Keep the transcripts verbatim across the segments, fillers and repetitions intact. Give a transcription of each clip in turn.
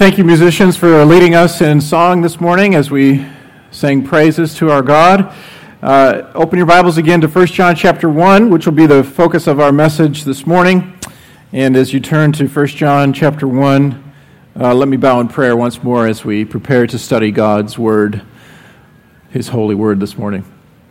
Thank you, musicians, for leading us in song this morning as we sang praises to our God. Uh, open your Bibles again to First John chapter one, which will be the focus of our message this morning. And as you turn to First John chapter one, uh, let me bow in prayer once more as we prepare to study God's Word, His holy Word this morning.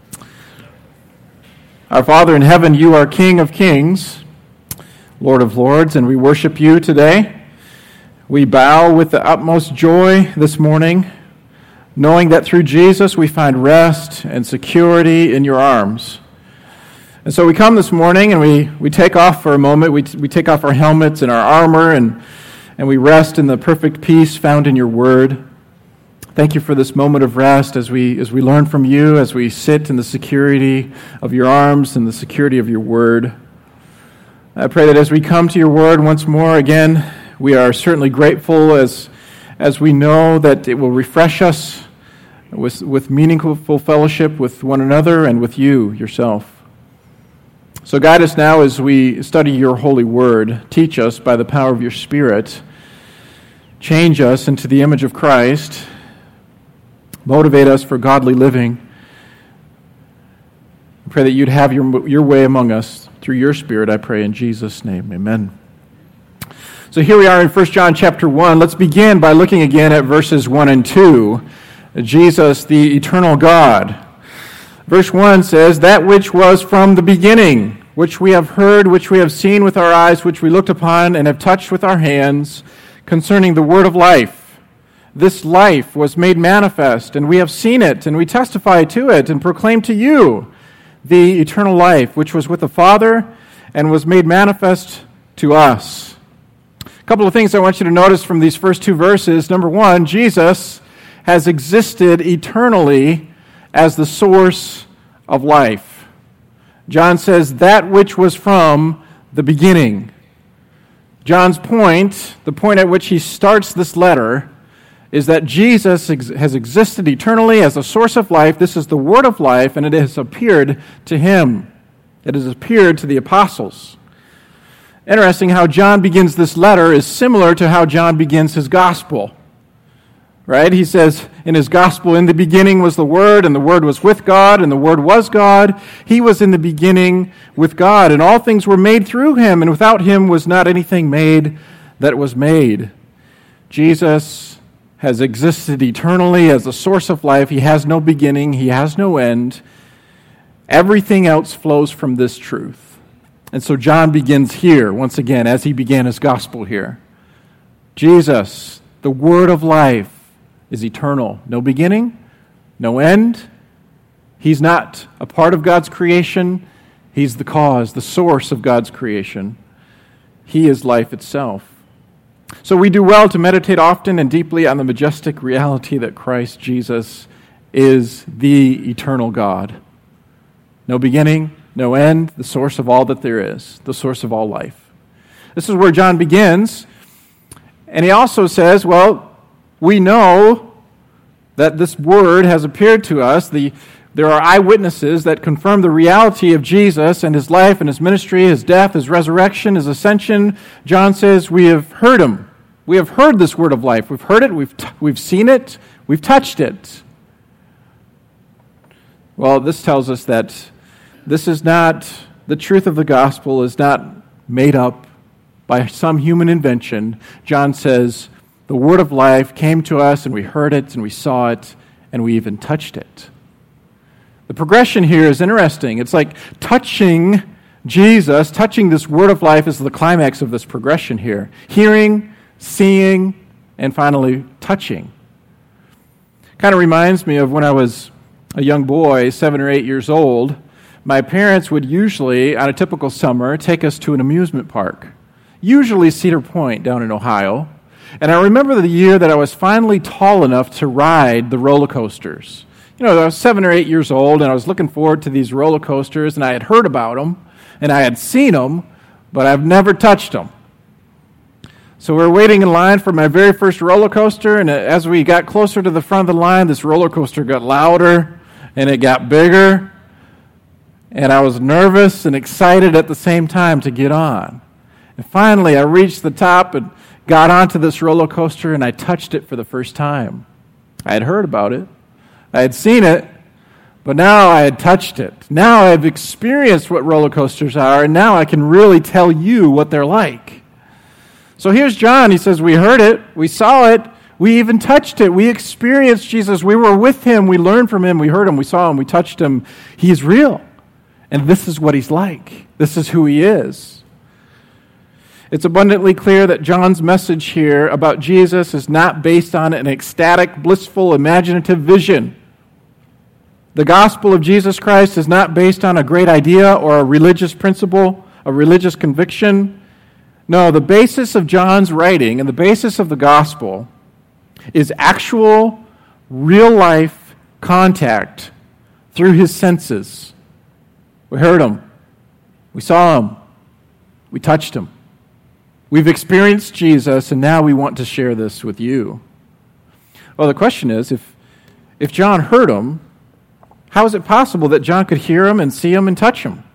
Our Father in heaven, you are King of kings, Lord of lords, and we worship you today. We bow with the utmost joy this morning, knowing that through Jesus we find rest and security in your arms. And so we come this morning and we, we take off for a moment. We, we take off our helmets and our armor and, and we rest in the perfect peace found in your word. Thank you for this moment of rest as we, as we learn from you, as we sit in the security of your arms and the security of your word. I pray that as we come to your word once more again, we are certainly grateful as as we know that it will refresh us with, with meaningful fellowship with one another and with you yourself. So guide us now as we study your holy word. Teach us by the power of your Spirit. Change us into the image of Christ. Motivate us for godly living. I pray that you'd have your, your way among us through your Spirit, I pray in Jesus' name. Amen. So here we are in First John chapter one. Let's begin by looking again at verses one and two. Jesus, the eternal God. Verse one says, "That which was from the beginning, which we have heard, which we have seen with our eyes, which we looked upon and have touched with our hands, concerning the word of life. This life was made manifest, and we have seen it, and we testify to it, and proclaim to you the eternal life, which was with the Father, and was made manifest to us." A couple of things I want you to notice from these first two verses. Number one, Jesus has existed eternally as the source of life. John says, that which was from the beginning. John's point, the point at which he starts this letter, is that Jesus ex- has existed eternally as the source of life. This is the word of life, and it has appeared to him. It has appeared to the apostles. Interesting how John begins this letter is similar to how John begins his gospel. Right? He says in his gospel, "In the beginning was the Word, and the Word was with God, and the Word was God. He was in the beginning with God, and all things were made through him, and without him was not anything made that was made." Jesus has existed eternally as the source of life. He has no beginning. He has no end. Everything else flows from this truth. And so John begins here, once again, as he began his gospel here. Jesus, the word of life, is eternal. No beginning, no end. He's not a part of God's creation. He's the cause, the source of God's creation. He is life itself. So we do well to meditate often and deeply on the majestic reality that Christ Jesus is the eternal God. No beginning, no end, the source of all that there is, the source of all life. This is where John begins. And he also says, well, we know that this word has appeared to us. The, there are eyewitnesses that confirm the reality of Jesus and his life and his ministry, his death, his resurrection, his ascension. John says, we have heard him. We have heard this word of life. We've heard it, we've, t- we've seen it, we've touched it. Well, this tells us that this is not, the truth of the gospel is not made up by some human invention. John says, the word of life came to us and we heard it and we saw it and we even touched it. The progression here is interesting. It's like touching Jesus, touching this word of life is the climax of this progression here. Hearing, seeing, and finally touching. Kind of reminds me of when I was a young boy, seven or eight years old. My parents would usually, on a typical summer, take us to an amusement park, usually Cedar Point down in Ohio. And I remember the year that I was finally tall enough to ride the roller coasters. You know, I was seven or eight years old, and I was looking forward to these roller coasters, and I had heard about them, and I had seen them, but I've never touched them. So we were waiting in line for my very first roller coaster, and as we got closer to the front of the line, this roller coaster got louder, and it got bigger. And I was nervous and excited at the same time to get on. And finally, I reached the top, and got onto this roller coaster and I touched it for the first time. I had heard about it. I had seen it, but now I had touched it. Now I've experienced what roller coasters are, and now I can really tell you what they're like. So here's John. He says, we heard it, we saw it, we even touched it. We experienced Jesus. We were with him. We learned from him. We heard him. We saw him. We touched him. He's real. And this is what he's like. This is who he is. It's abundantly clear that John's message here about Jesus is not based on an ecstatic, blissful, imaginative vision. The gospel of Jesus Christ is not based on a great idea or a religious principle, a religious conviction. No, the basis of John's writing and the basis of the gospel is actual, real-life contact through his senses. We heard him. We saw him. We touched him. We've experienced Jesus, and now we want to share this with you. Well, the question is, if, if John heard him, how is it possible that John could hear him and see him and touch him?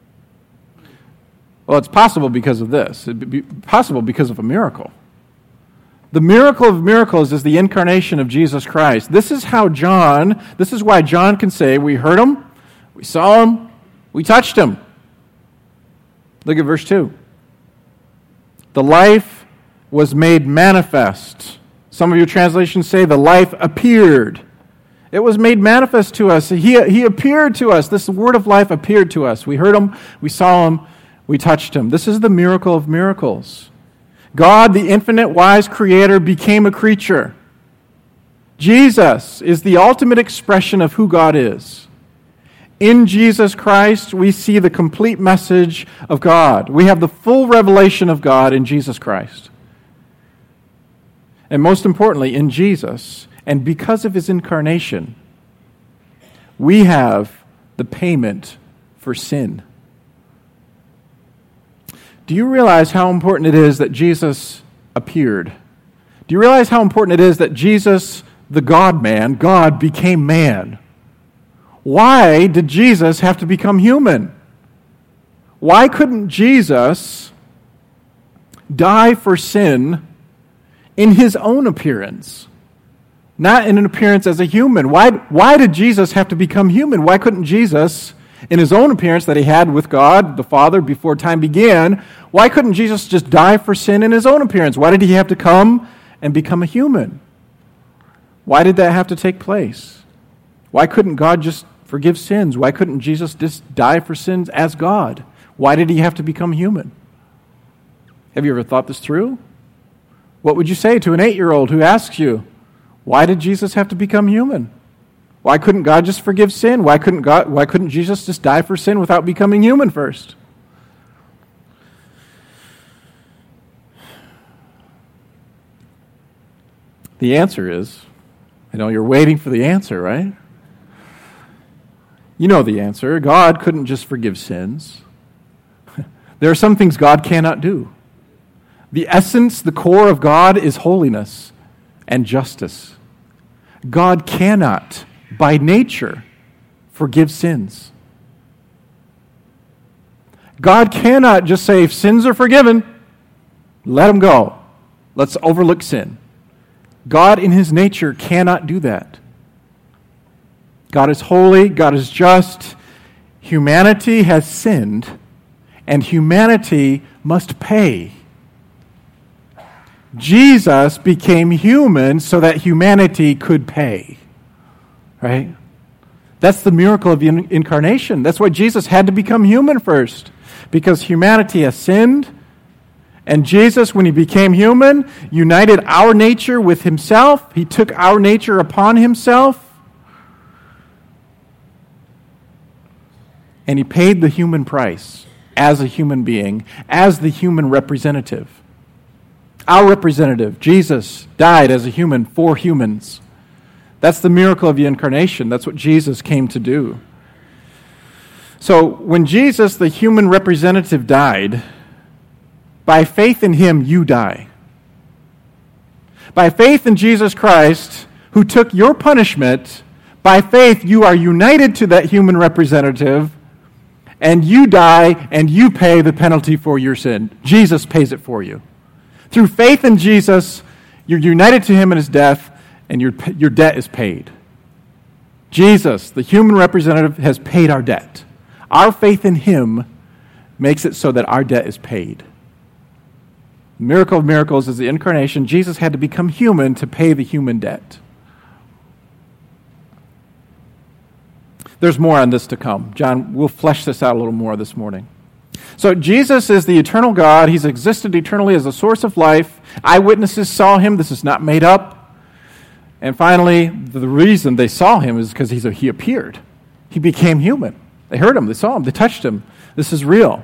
Well, it's possible because of this. It'd be possible because of a miracle. The miracle of miracles is the incarnation of Jesus Christ. This is how John, this is why John can say, we heard him, we saw him, we touched him. Look at verse two. The life was made manifest. Some of your translations say the life appeared. It was made manifest to us. He, he appeared to us. This word of life appeared to us. We heard him, we saw him, we touched him. This is the miracle of miracles. God, the infinite wise creator, became a creature. Jesus is the ultimate expression of who God is. In Jesus Christ, we see the complete message of God. We have the full revelation of God in Jesus Christ. And most importantly, in Jesus, and because of his incarnation, we have the payment for sin. Do you realize how important it is that Jesus appeared? Do you realize how important it is that Jesus, the God-man, God became man? Why did Jesus have to become human? Why couldn't Jesus die for sin in his own appearance, not in an appearance as a human? Why, why did Jesus have to become human? Why couldn't Jesus, in his own appearance that he had with God, the Father, before time began, why couldn't Jesus just die for sin in his own appearance? Why did he have to come and become a human? Why did that have to take place? Why couldn't God just forgive sins? Why couldn't Jesus just die for sins as God? Why did he have to become human? Have you ever thought this through? What would you say to an eight-year-old who asks you, why did Jesus have to become human? Why couldn't God just forgive sin? Why couldn't God, why couldn't Jesus just die for sin without becoming human first? The answer is, I know you're waiting for the answer, right? You know the answer. God couldn't just forgive sins. There are some things God cannot do. The essence, the core of God is holiness and justice. God cannot, by nature, forgive sins. God cannot just say, if sins are forgiven, let them go. Let's overlook sin. God in his nature cannot do that. God is holy, God is just. Humanity has sinned, and humanity must pay. Jesus became human so that humanity could pay. Right? That's the miracle of the incarnation. That's why Jesus had to become human first, because humanity has sinned, and Jesus, when he became human, united our nature with himself. He took our nature upon himself, and he paid the human price as a human being, as the human representative. Our representative, Jesus, died as a human for humans. That's the miracle of the incarnation. That's what Jesus came to do. So when Jesus, the human representative, died, by faith in him, you die. By faith in Jesus Christ, who took your punishment, by faith you are united to that human representative, and you die and you pay the penalty for your sin. Jesus pays it for you. Through faith in Jesus, you're united to him in his death, and your, your debt is paid. Jesus, the human representative, has paid our debt. Our faith in him makes it so that our debt is paid. The miracle of miracles is the incarnation. Jesus had to become human to pay the human debt. There's more on this to come. John, we'll flesh this out a little more this morning. So Jesus is the eternal God. He's existed eternally as a source of life. Eyewitnesses saw him. This is not made up. And finally, the reason they saw him is because he's a, he appeared. He became human. They heard him. They saw him. They touched him. This is real.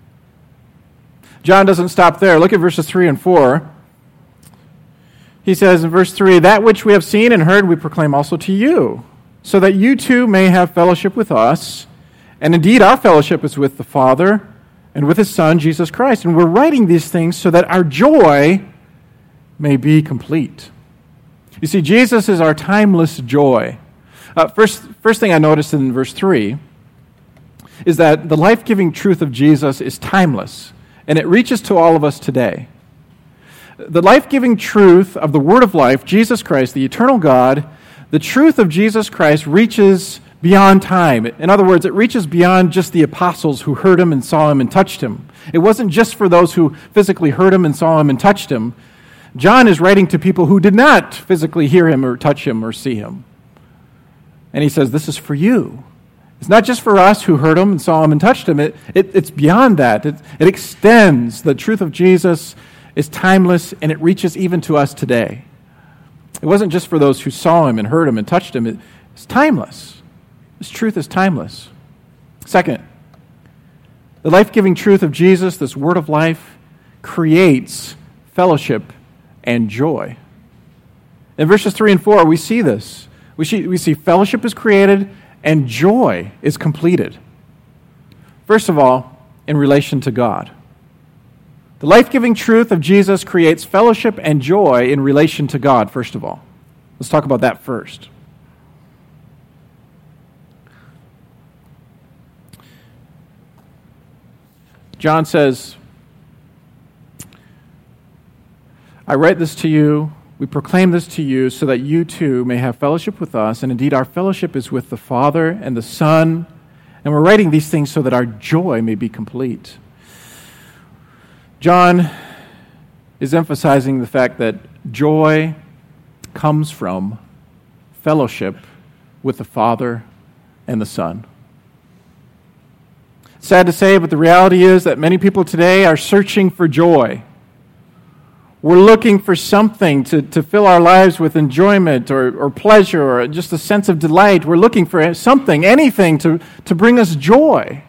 John doesn't stop there. Look at verses three and four. He says in verse three, "That which we have seen and heard we proclaim also to you, so that you too may have fellowship with us. And indeed our fellowship is with the Father and with his Son, Jesus Christ. And we're writing these things so that our joy may be complete." You see, Jesus is our timeless joy. Uh, first, first thing I noticed in verse three is that the life-giving truth of Jesus is timeless, and it reaches to all of us today. The life-giving truth of the Word of life, Jesus Christ, the eternal God, the truth of Jesus Christ reaches beyond time. In other words, it reaches beyond just the apostles who heard him and saw him and touched him. It wasn't just for those who physically heard him and saw him and touched him. John is writing to people who did not physically hear him or touch him or see him. And he says, this is for you. It's not just for us who heard him and saw him and touched him. It, it, it's beyond that. It, it extends. The truth of Jesus is timeless, and it reaches even to us today. It wasn't just for those who saw him and heard him and touched him. It, it's timeless. This truth is timeless. Second, the life-giving truth of Jesus, this word of life, creates fellowship and joy. In verses three and four, we see this. We see, we see fellowship is created and joy is completed. First of all, in relation to God. The life-giving truth of Jesus creates fellowship and joy in relation to God, first of all. Let's talk about that first. John says, "I write this to you, we proclaim this to you, so that you too may have fellowship with us. And indeed, our fellowship is with the Father and the Son. And we're writing these things so that our joy may be complete." John is emphasizing the fact that joy comes from fellowship with the Father and the Son. Sad to say, but the reality is that many people today are searching for joy. We're looking for something to, to fill our lives with enjoyment or, or pleasure or just a sense of delight. We're looking for something, anything to, to bring us joy.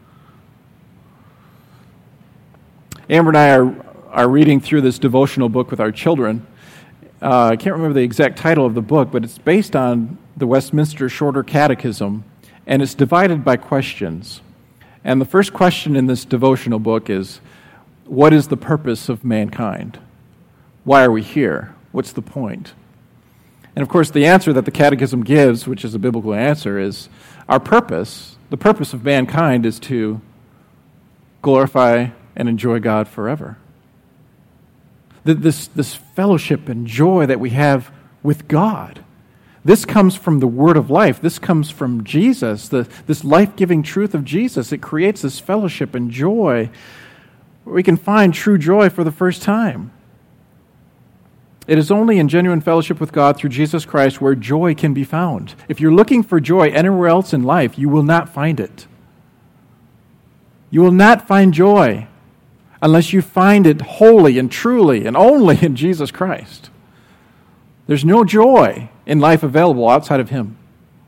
Amber and I are, are reading through this devotional book with our children. Uh, I can't remember the exact title of the book, but it's based on the Westminster Shorter Catechism, and it's divided by questions. And the first question in this devotional book is, what is the purpose of mankind? Why are we here? What's the point? And of course, the answer that the Catechism gives, which is a biblical answer, is our purpose, the purpose of mankind is to glorify and enjoy God forever. This, this fellowship and joy that we have with God, this comes from the Word of life. This comes from Jesus, the, this life-giving truth of Jesus. It creates this fellowship and joy where we can find true joy for the first time. It is only in genuine fellowship with God through Jesus Christ where joy can be found. If you're looking for joy anywhere else in life, you will not find it. You will not find joy unless you find it wholly and truly and only in Jesus Christ. There's no joy in life available outside of Him.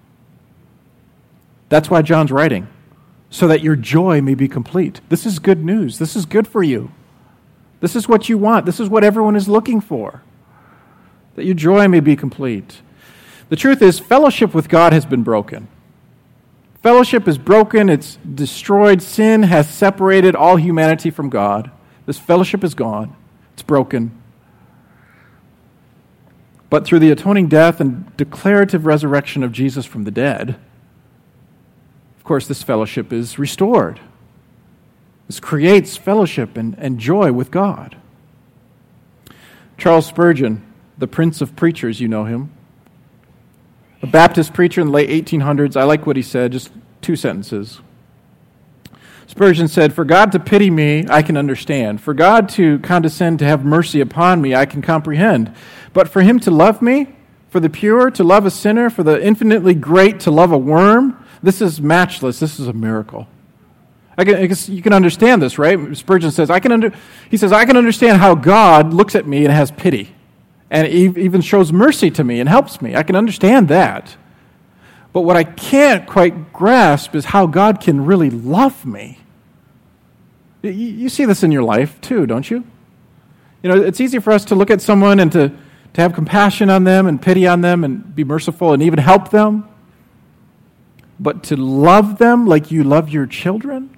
That's why John's writing, so that your joy may be complete. This is good news. This is good for you. This is what you want. This is what everyone is looking for, that your joy may be complete. The truth is, fellowship with God has been broken. Fellowship is broken. It's destroyed. Sin has separated all humanity from God. This fellowship is gone. It's broken. But through the atoning death and declarative resurrection of Jesus from the dead, of course, this fellowship is restored. This creates fellowship and, and joy with God. Charles Spurgeon, the Prince of Preachers, you know him. A Baptist preacher in the late eighteen hundreds. I like what he said, just two sentences. Spurgeon said, "For God to pity me, I can understand. For God to condescend to have mercy upon me, I can comprehend. But for him to love me, for the pure to love a sinner, for the infinitely great to love a worm, this is matchless. This is a miracle." I guess you can understand this, right? Spurgeon says, I can under, he says, I can understand how God looks at me and has pity, and even shows mercy to me and helps me. I can understand that. But what I can't quite grasp is how God can really love me. You see this in your life too, don't you? You know, it's easy for us to look at someone and to, to have compassion on them and pity on them and be merciful and even help them. But to love them like you love your children,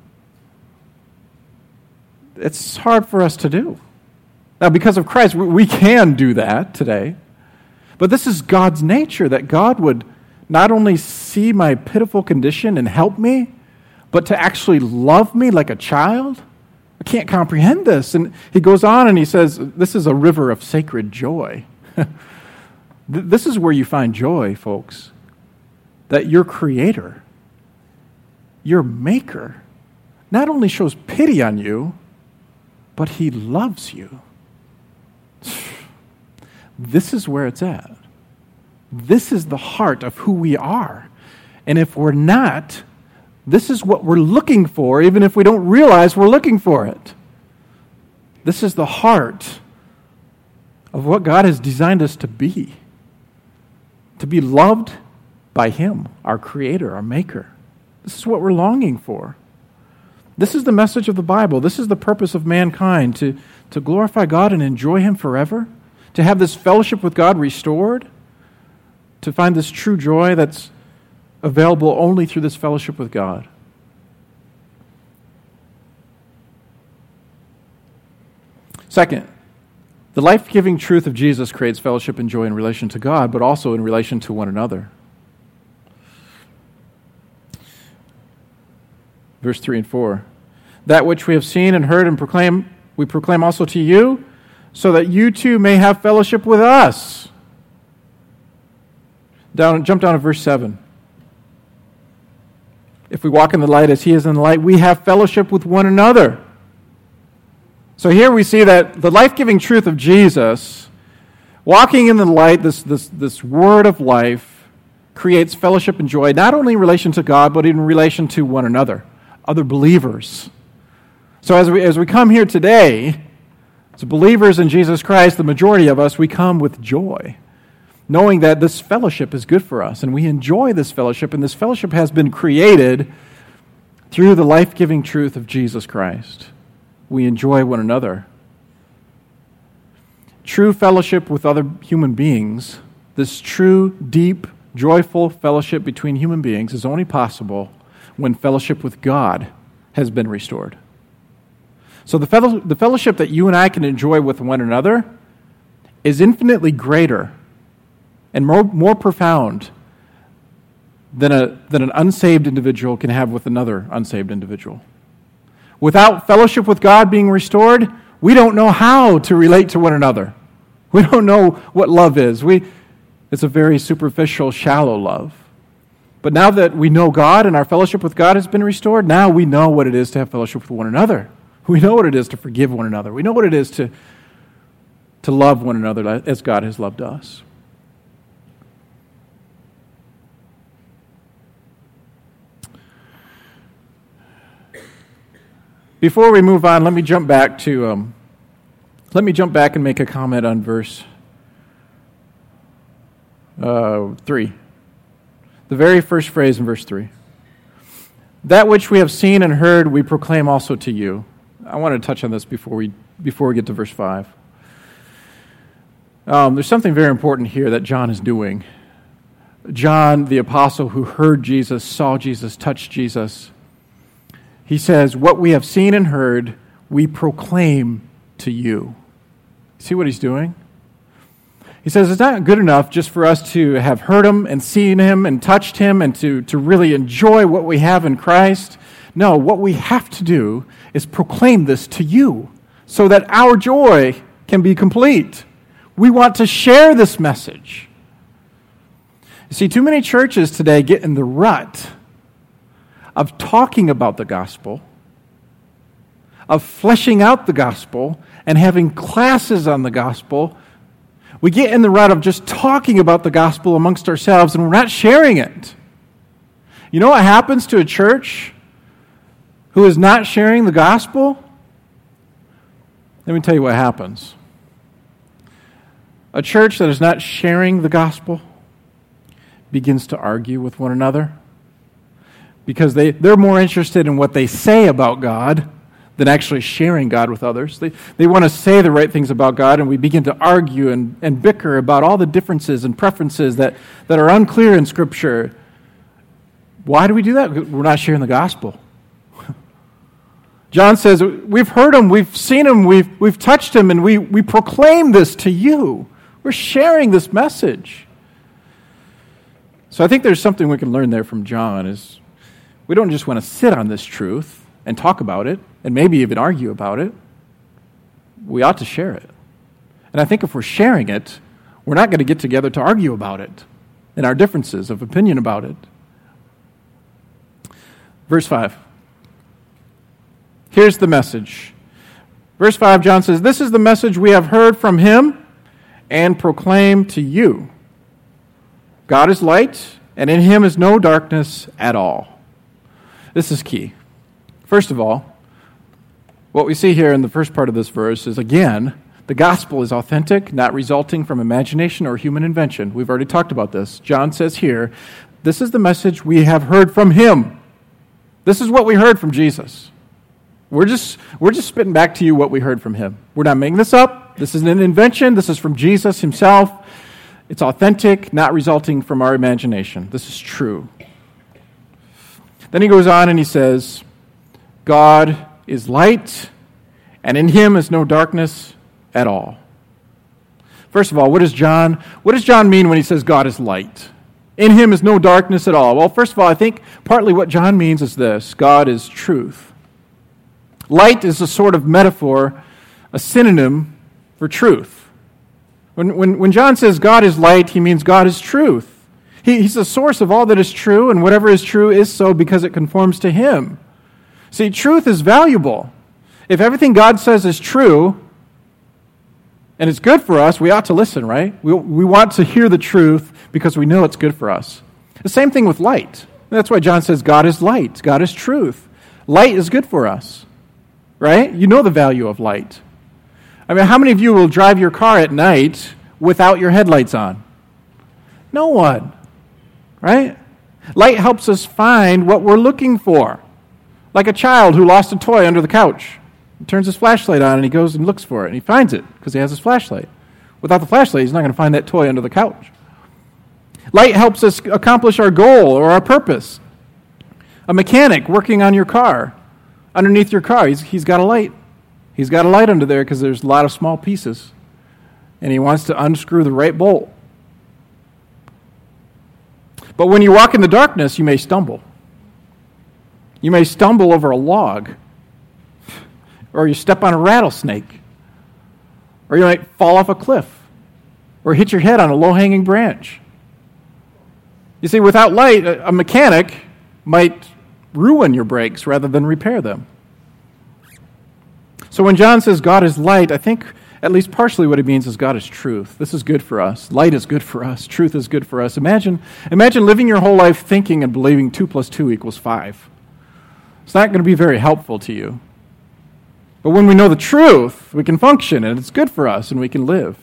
it's hard for us to do. Now, because of Christ, we can do that today. But this is God's nature, that God would not only see my pitiful condition and help me, but to actually love me like a child. I can't comprehend this. And he goes on and he says, this is a river of sacred joy. This is where you find joy, folks. That your Creator, your Maker, not only shows pity on you, but He loves you. This is where it's at. This is the heart of who we are. And if we're not, this is what we're looking for, even if we don't realize we're looking for it. This is the heart of what God has designed us to be. To be loved by Him, our Creator, our Maker. This is what we're longing for. This is the message of the Bible. This is the purpose of mankind, to, to glorify God and enjoy Him forever, to have this fellowship with God restored, to find this true joy that's available only through this fellowship with God. Second, the life-giving truth of Jesus creates fellowship and joy in relation to God, but also in relation to one another. Verse three and four. That which we have seen and heard and proclaim, we proclaim also to you, so that you too may have fellowship with us. Down, jump down to verse seven. If we walk in the light as He is in the light, we have fellowship with one another. So here we see that the life-giving truth of Jesus, walking in the light, this, this, this word of life, creates fellowship and joy, not only in relation to God, but in relation to one another, other believers. So as we, as we come here today, as believers in Jesus Christ, the majority of us, we come with joy, knowing that this fellowship is good for us, and we enjoy this fellowship, and this fellowship has been created through the life-giving truth of Jesus Christ. We enjoy one another. True fellowship with other human beings, this true, deep, joyful fellowship between human beings is only possible when fellowship with God has been restored. So the, fellow, the fellowship that you and I can enjoy with one another is infinitely greater and more, more profound than, a, than an unsaved individual can have with another unsaved individual. Without fellowship with God being restored, we don't know how to relate to one another. We don't know what love is. We, it's a very superficial, shallow love. But now that we know God and our fellowship with God has been restored, now we know what it is to have fellowship with one another. We know what it is to forgive one another. We know what it is to, to love one another as God has loved us. Before we move on, let me jump back to um, let me jump back and make a comment on verse uh, three. The very first phrase in verse three. That which we have seen and heard, we proclaim also to you. I want to touch on this before we before we get to verse five. Um, there's something very important here that John is doing. John, the apostle who heard Jesus, saw Jesus, touched Jesus, he says, what we have seen and heard, we proclaim to you. See what he's doing? He says it's not good enough just for us to have heard Him and seen Him and touched Him and to, to really enjoy what we have in Christ. No, what we have to do is proclaim this to you so that our joy can be complete. We want to share this message. You see, too many churches today get in the rut of talking about the gospel, of fleshing out the gospel, and having classes on the gospel. We get in the rut of just talking about the gospel amongst ourselves, and we're not sharing it. You know what happens to a church who is not sharing the gospel? Let me tell you what happens. A church that is not sharing the gospel begins to argue with one another because they, they're more interested in what they say about God than actually sharing God with others. They, they want to say the right things about God, and we begin to argue and, and bicker about all the differences and preferences that, that are unclear in Scripture. Why do we do that? We're not sharing the gospel. John says, we've heard him, we've seen him, we've, we've touched him, and we, we proclaim this to you. We're sharing this message. So I think there's something we can learn there from John is we don't just want to sit on this truth and talk about it and maybe even argue about it. We ought to share it. And I think if we're sharing it, we're not going to get together to argue about it and our differences of opinion about it. Verse five. Here's the message. Verse five, John says, "This is the message we have heard from him and proclaim to you. God is light, and in him is no darkness at all." This is key. First of all, what we see here in the first part of this verse is, again, the gospel is authentic, not resulting from imagination or human invention. We've already talked about this. John says here, this is the message we have heard from him. This is what we heard from Jesus. We're just, we're just spitting back to you what we heard from him. We're not making this up. This isn't an invention. This is from Jesus himself. It's authentic, not resulting from our imagination. This is true. Then he goes on and he says, God is light, and in him is no darkness at all. First of all, what does John, what does John mean when he says God is light? In him is no darkness at all. Well, first of all, I think partly what John means is this: God is truth. Light is a sort of metaphor, a synonym for truth. When, when, when John says God is light, he means God is truth. He, he's the source of all that is true, and whatever is true is so because it conforms to him. See, truth is valuable. If everything God says is true, and it's good for us, we ought to listen, right? We, we want to hear the truth because we know it's good for us. The same thing with light. That's why John says God is light. God is truth. Light is good for us, right? You know the value of light. I mean, how many of you will drive your car at night without your headlights on? No one, right? Light helps us find what we're looking for. Like a child who lost a toy under the couch. He turns his flashlight on and he goes and looks for it, and he finds it because he has his flashlight. Without the flashlight, he's not going to find that toy under the couch. Light helps us accomplish our goal or our purpose. A mechanic working on your car, underneath your car, he's, he's got a light. He's got a light under there because there's a lot of small pieces, and he wants to unscrew the right bolt. But when you walk in the darkness, you may stumble. You may stumble over a log, or you step on a rattlesnake, or you might fall off a cliff, or hit your head on a low-hanging branch. You see, without light, a mechanic might ruin your brakes rather than repair them. So when John says God is light, I think at least partially what he means is God is truth. This is good for us. Light is good for us. Truth is good for us. Imagine, imagine living your whole life thinking and believing two plus two equals five. It's not going to be very helpful to you. But when we know the truth, we can function, and it's good for us, and we can live.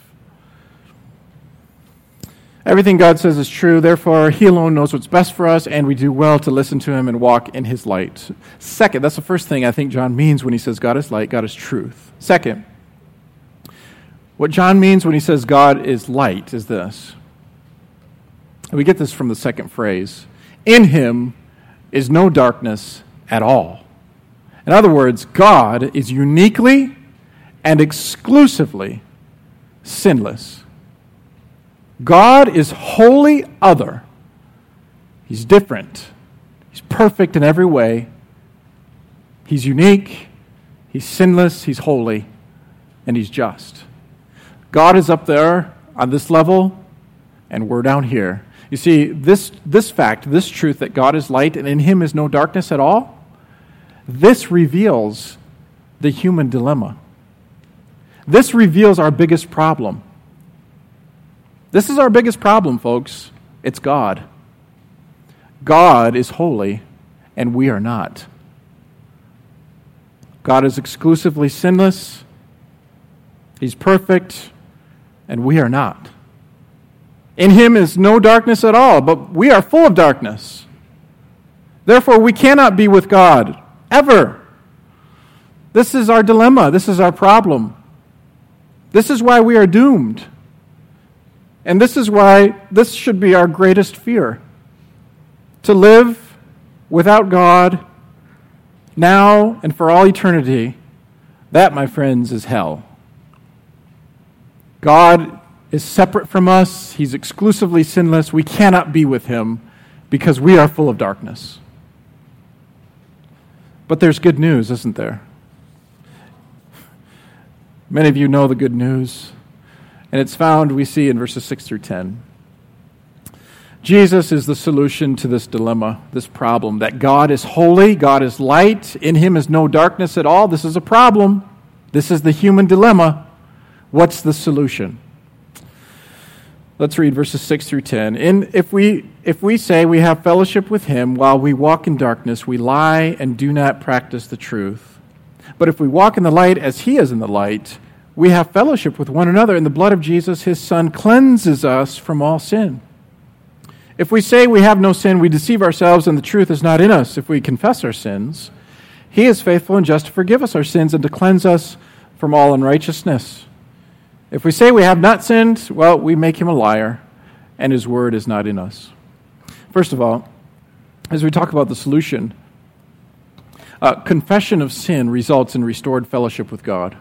Everything God says is true, therefore he alone knows what's best for us, and we do well to listen to him and walk in his light. Second, that's the first thing I think John means when he says God is light, God is truth. Second, what John means when he says God is light is this. We get this from the second phrase. In him is no darkness at all. In other words, God is uniquely and exclusively sinless. God is wholly other. He's different. He's perfect in every way. He's unique. He's sinless. He's holy. And he's just. God is up there on this level, and we're down here. You see, this, this fact, this truth that God is light and in him is no darkness at all, this reveals the human dilemma. This reveals our biggest problem. This is our biggest problem, folks. It's God. God is holy, and we are not. God is exclusively sinless. He's perfect, and we are not. In him is no darkness at all, but we are full of darkness. Therefore, we cannot be with God, ever. This is our dilemma. This is our problem. This is why we are doomed. And this is why this should be our greatest fear. To live without God, now and for all eternity, that, my friends, is hell. God is separate from us. He's exclusively sinless. We cannot be with him because we are full of darkness. But there's good news, isn't there? Many of you know the good news, and it's found, we see, in verses six through ten. Jesus is the solution to this dilemma, this problem, that God is holy, God is light, in him is no darkness at all. This is a problem. This is the human dilemma. What's the solution? Let's read verses six through ten. In, if we if we say we have fellowship with him while we walk in darkness, we lie and do not practice the truth. But if we walk in the light as he is in the light, we have fellowship with one another, and the blood of Jesus, his Son, cleanses us from all sin. If we say we have no sin, we deceive ourselves, and the truth is not in us. If we confess our sins, he is faithful and just to forgive us our sins and to cleanse us from all unrighteousness. If we say we have not sinned, well, we make him a liar, and his word is not in us. First of all, as we talk about the solution, uh, confession of sin results in restored fellowship with God.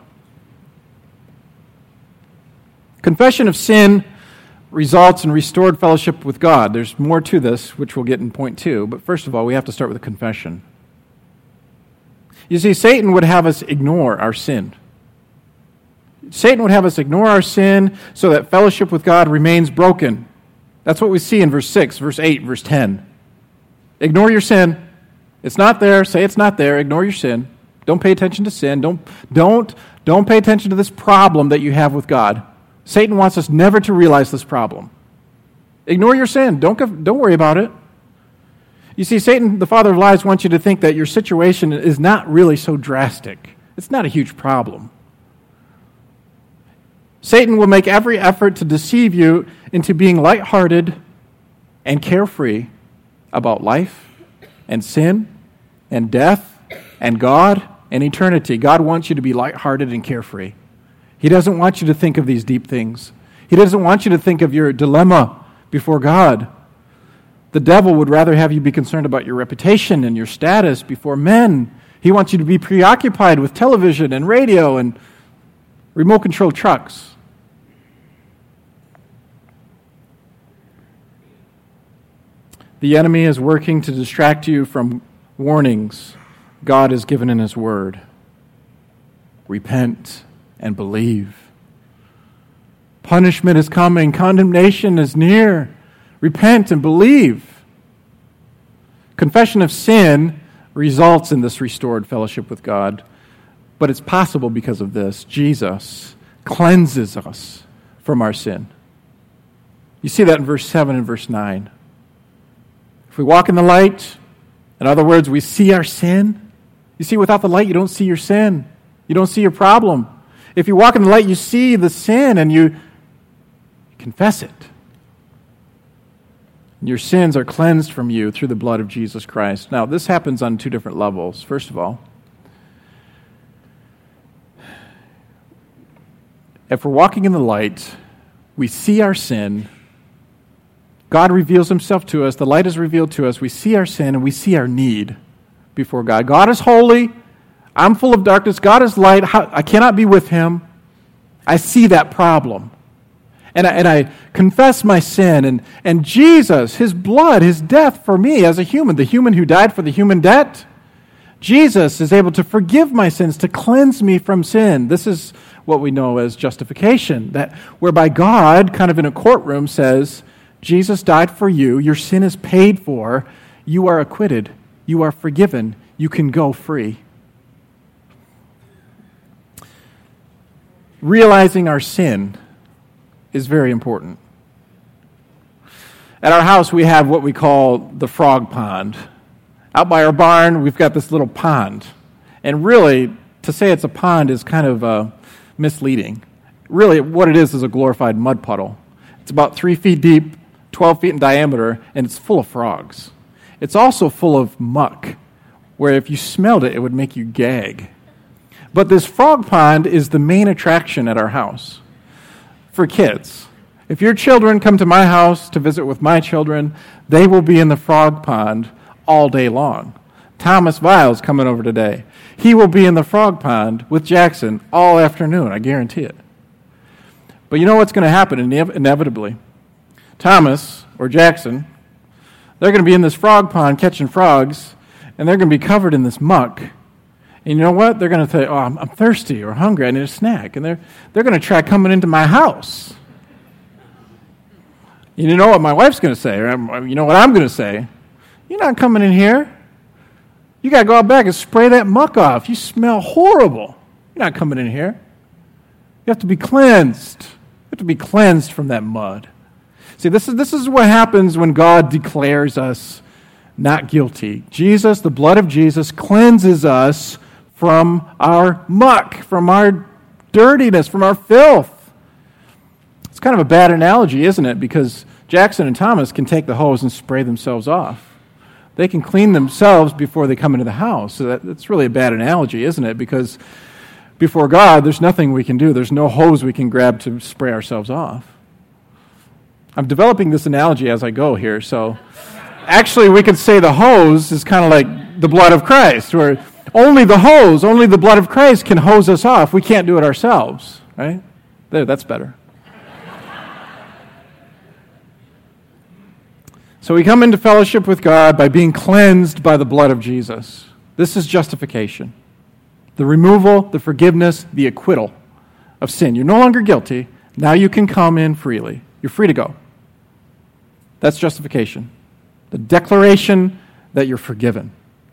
Confession of sin results in restored fellowship with God. There's more to this, which we'll get in point two, but first of all, we have to start with a confession. You see, Satan would have us ignore our sin. Satan would have us ignore our sin so that fellowship with God remains broken. That's what we see in verse six, verse eight, verse ten. Ignore your sin. It's not there. Say it's not there. Ignore your sin. Don't pay attention to sin. Don't, don't, don't pay attention to this problem that you have with God. Satan wants us never to realize this problem. Ignore your sin. Don't, don't worry about it. You see, Satan, the father of lies, wants you to think that your situation is not really so drastic. It's not a huge problem. Satan will make every effort to deceive you into being lighthearted and carefree about life and sin and death and God and eternity. God wants you to be lighthearted and carefree. He doesn't want you to think of these deep things. He doesn't want you to think of your dilemma before God. The devil would rather have you be concerned about your reputation and your status before men. He wants you to be preoccupied with television and radio and remote-controlled trucks. The enemy is working to distract you from warnings God has given in his word. Repent and believe. Punishment is coming. Condemnation is near. Repent and believe. Confession of sin results in this restored fellowship with God, but it's possible because of this. Jesus cleanses us from our sin. You see that in verse seven and verse nine. If we walk in the light, in other words, we see our sin. You see, without the light, you don't see your sin. You don't see your problem. If you walk in the light, you see the sin and you confess it. Your sins are cleansed from you through the blood of Jesus Christ. Now, this happens on two different levels. First of all, if we're walking in the light, we see our sin. God reveals himself to us. The light is revealed to us. We see our sin and we see our need before God. God is holy. I'm full of darkness. God is light. I cannot be with him. I see that problem. And I, and I confess my sin. And, and Jesus, his blood, his death for me as a human, the human who died for the human debt, Jesus is able to forgive my sins, to cleanse me from sin. This is what we know as justification, that whereby God, kind of in a courtroom, says, Jesus died for you, your sin is paid for, you are acquitted, you are forgiven, you can go free. Realizing our sin is very important. At our house, we have what we call the frog pond. Out by our barn, we've got this little pond. And really, to say it's a pond is kind of uh, misleading. Really, what it is is a glorified mud puddle. It's about three feet deep, twelve feet in diameter, and it's full of frogs. It's also full of muck, where if you smelled it, it would make you gag. But this frog pond is the main attraction at our house for kids. If your children come to my house to visit with my children, they will be in the frog pond all day long. Thomas Vile's coming over today. He will be in the frog pond with Jackson all afternoon, I guarantee it. But you know what's going to happen ine- inevitably? Thomas or Jackson, they're going to be in this frog pond catching frogs, and they're going to be covered in this muck. And you know what? They're going to say, oh, I'm, I'm thirsty or hungry, I need a snack. And they're, they're going to try coming into my house. You know what my wife's going to say, or you know what I'm going to say? You're not coming in here. You got to go out back and spray that muck off. You smell horrible. You're not coming in here. You have to be cleansed. You have to be cleansed from that mud. See, this is this is what happens when God declares us not guilty. Jesus, the blood of Jesus, cleanses us from our muck, from our dirtiness, from our filth. It's kind of a bad analogy, isn't it? Because Jackson and Thomas can take the hose and spray themselves off. They can clean themselves before they come into the house. So that, that's really a bad analogy, isn't it? Because before God, there's nothing we can do. There's no hose we can grab to spray ourselves off. I'm developing this analogy as I go here. So actually, we could say the hose is kind of like the blood of Christ, where only the hose, only the blood of Christ can hose us off. We can't do it ourselves, right? There, that's better. So we come into fellowship with God by being cleansed by the blood of Jesus. This is justification. The removal, the forgiveness, the acquittal of sin. You're no longer guilty. Now you can come in freely. You're free to go. That's justification. The declaration that you're forgiven.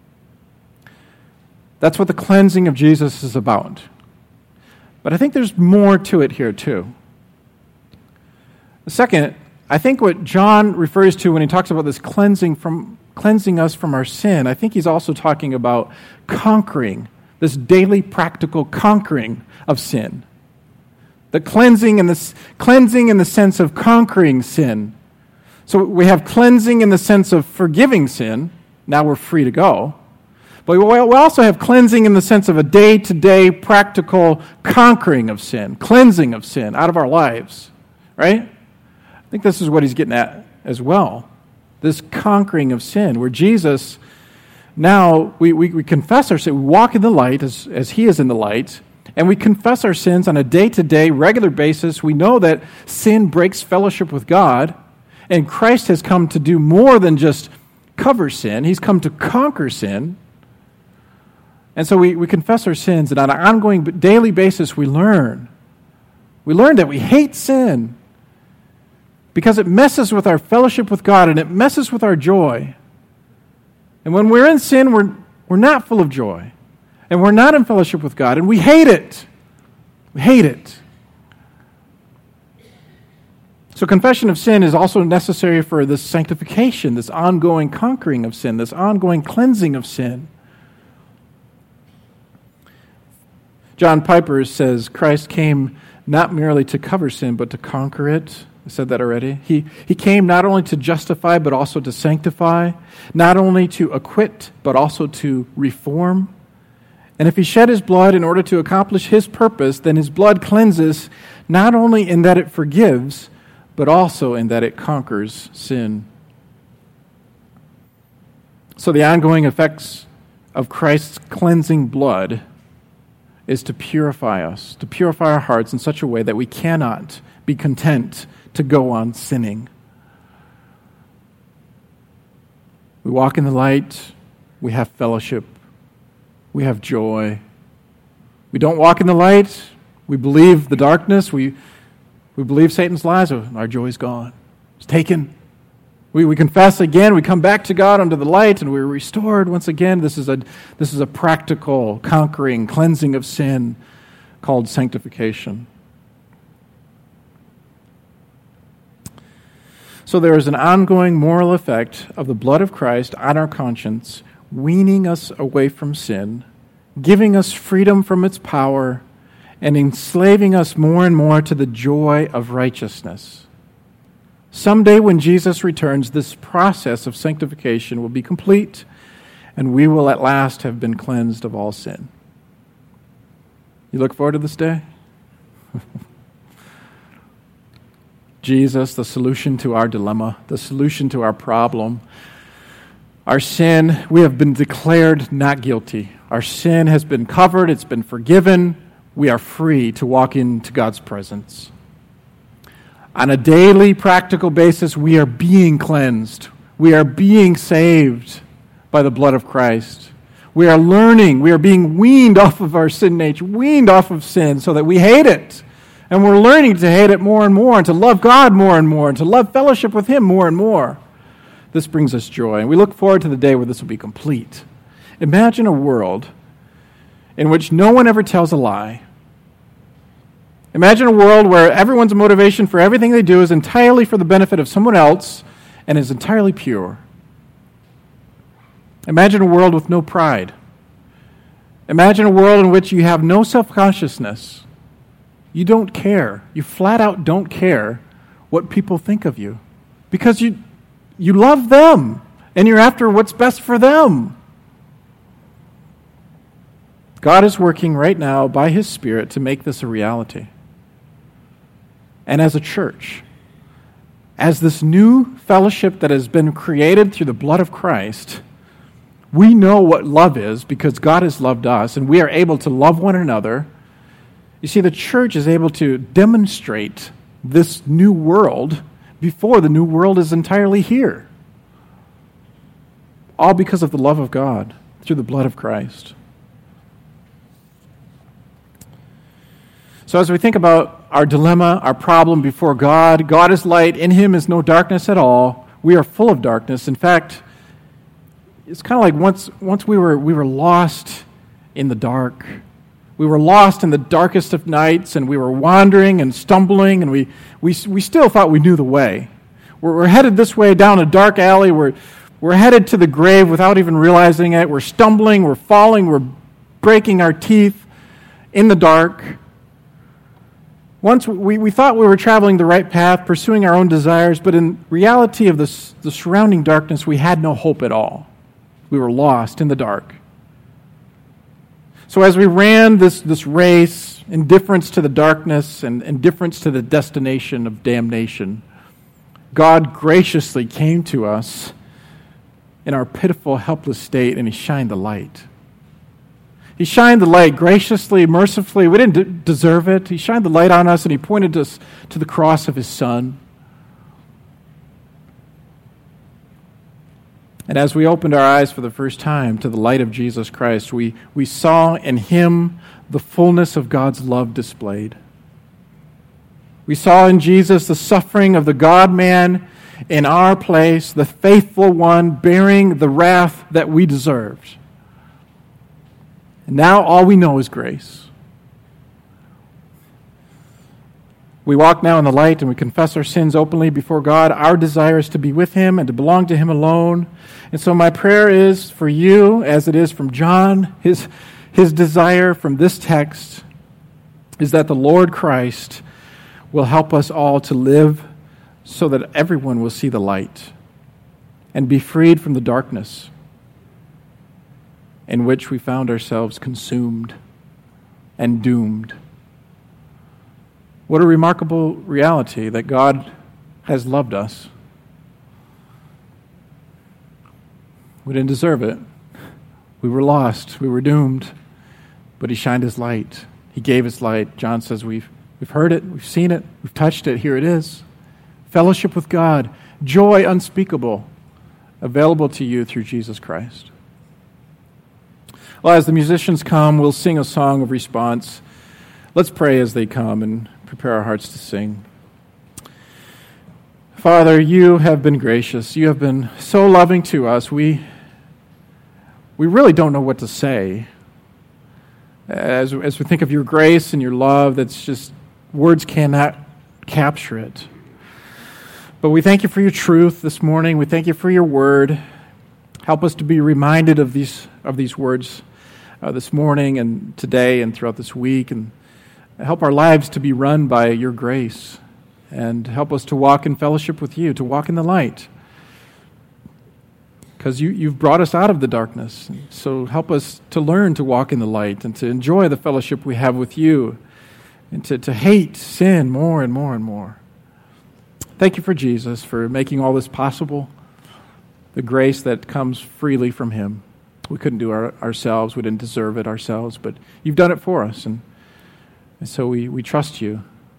That's what the cleansing of Jesus is about. But I think there's more to it here too. The second, I think what John refers to when he talks about this cleansing from cleansing us from our sin, I think he's also talking about conquering, this daily practical conquering of sin. The cleansing in this cleansing in the sense of conquering sin. So we have cleansing in the sense of forgiving sin. Now we're free to go. But we also have cleansing in the sense of a day-to-day practical conquering of sin, cleansing of sin out of our lives, right? I think this is what he's getting at as well. This conquering of sin, where Jesus, now we, we, we confess our sin. We walk in the light as, as he is in the light, and we confess our sins on a day-to-day, regular basis. We know that sin breaks fellowship with God, and Christ has come to do more than just cover sin. He's come to conquer sin. And so we, we confess our sins, and on an ongoing daily basis we learn. We learn that we hate sin, because it messes with our fellowship with God, and it messes with our joy. And when we're in sin, we're, we're not full of joy. And we're not in fellowship with God, and we hate it. We hate it. So confession of sin is also necessary for this sanctification, this ongoing conquering of sin, this ongoing cleansing of sin. John Piper says Christ came not merely to cover sin, but to conquer it. I said that already. He, he came not only to justify, but also to sanctify, not only to acquit, but also to reform. And if he shed his blood in order to accomplish his purpose, then his blood cleanses not only in that it forgives, but also in that it conquers sin. So the ongoing effects of Christ's cleansing blood is to purify us, to purify our hearts in such a way that we cannot be content to go on sinning. We walk in the light, we have fellowship, we have joy. We don't walk in the light, We believe the darkness. We, we believe Satan's lies. Our joy is gone. It's taken. We, we confess again. We come back to God under the light, and we're restored once again. This is a, this is a practical, conquering, cleansing of sin called sanctification. So there is an ongoing moral effect of the blood of Christ on our conscience, weaning us away from sin, giving us freedom from its power, and enslaving us more and more to the joy of righteousness. Someday when Jesus returns, this process of sanctification will be complete, and we will at last have been cleansed of all sin. You look forward to this day? Jesus, the solution to our dilemma, the solution to our problem. Our sin, we have been declared not guilty. Our sin has been covered, it's been forgiven. We are free to walk into God's presence. On a daily, practical basis, we are being cleansed. We are being saved by the blood of Christ. We are learning, we are being weaned off of our sin nature, weaned off of sin so that we hate it. And we're learning to hate it more and more, and to love God more and more, and to love fellowship with Him more and more. This brings us joy, and we look forward to the day where this will be complete. Imagine a world in which no one ever tells a lie. Imagine a world where everyone's motivation for everything they do is entirely for the benefit of someone else and is entirely pure. Imagine a world with no pride. Imagine a world in which you have no self-consciousness. You don't care. You flat out don't care what people think of you because you you love them and you're after what's best for them. God is working right now by His Spirit to make this a reality. And as a church, as this new fellowship that has been created through the blood of Christ, we know what love is because God has loved us, and we are able to love one another. You see, the church is able to demonstrate this new world before the new world is entirely here. All because of the love of God through the blood of Christ. So as we think about our dilemma, our problem before God, God is light, in Him is no darkness at all. We are full of darkness. In fact, it's kind of like once once we were we were lost in the dark. We were lost in the darkest of nights, and we were wandering and stumbling, and we we we still thought we knew the way. We're, we're headed this way down a dark alley. We're we're headed to the grave without even realizing it. We're stumbling. We're falling. We're breaking our teeth in the dark. Once we, we thought we were traveling the right path, pursuing our own desires, but in reality of the, the surrounding darkness, we had no hope at all. We were lost in the dark. So as we ran this, this race, indifference to the darkness and indifference to the destination of damnation, God graciously came to us in our pitiful, helpless state, and He shined the light. He shined the light graciously, mercifully. We didn't d- deserve it. He shined the light on us, and He pointed us to the cross of His Son. And as we opened our eyes for the first time to the light of Jesus Christ, we, we saw in Him the fullness of God's love displayed. We saw in Jesus the suffering of the God-man in our place, the faithful one bearing the wrath that we deserved. And now all we know is grace. We walk now in the light and we confess our sins openly before God. Our desire is to be with Him and to belong to Him alone. And so my prayer is for you, as it is from John, his, his desire from this text is that the Lord Christ will help us all to live so that everyone will see the light and be freed from the darkness in which we found ourselves consumed and doomed. What a remarkable reality that God has loved us. We didn't deserve it. We were lost. We were doomed. But He shined His light. He gave His light. John says we've, we've heard it, we've seen it, we've touched it. Here it is. Fellowship with God, joy unspeakable, available to you through Jesus Christ. Well, as the musicians come, we'll sing a song of response. Let's pray as they come and prepare our hearts to sing. Father, you have been gracious. You have been so loving to us. We, we really don't know what to say. As, as we think of your grace and your love, that's just, words cannot capture it. But we thank you for your truth this morning. We thank you for your word. Help us to be reminded of these of these words uh, this morning and today and throughout this week, and help our lives to be run by your grace, and help us to walk in fellowship with you, to walk in the light, because you, you've brought us out of the darkness. So help us to learn to walk in the light and to enjoy the fellowship we have with you, and to, to hate sin more and more and more. Thank you for Jesus, for making all this possible, the grace that comes freely from him. We couldn't do it ourselves. We didn't deserve it ourselves, but you've done it for us, and, and so we, we trust you.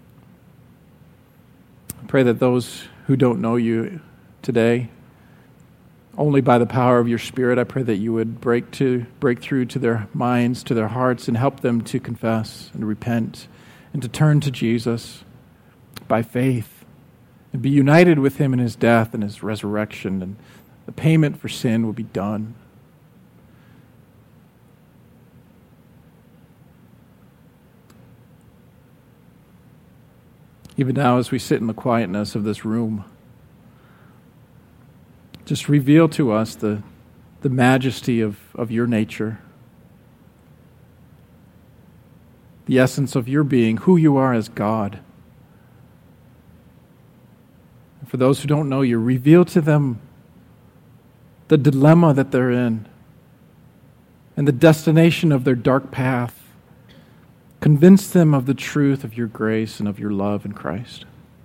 I pray that those who don't know you today, only by the power of your Spirit, I pray that you would break to break through to their minds, to their hearts, and help them to confess and repent and to turn to Jesus by faith and be united with him in his death and his resurrection, and the payment for sin will be done. Even now, as we sit in the quietness of this room, just reveal to us the, the majesty of, of your nature, the essence of your being, who you are as God. For those who don't know you, reveal to them the dilemma that they're in and the destination of their dark path. Convince them of the truth of your grace and of your love in Christ.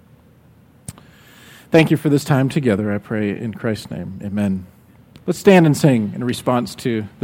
Thank you for this time together, I pray in Christ's name. Amen. Let's stand and sing in response to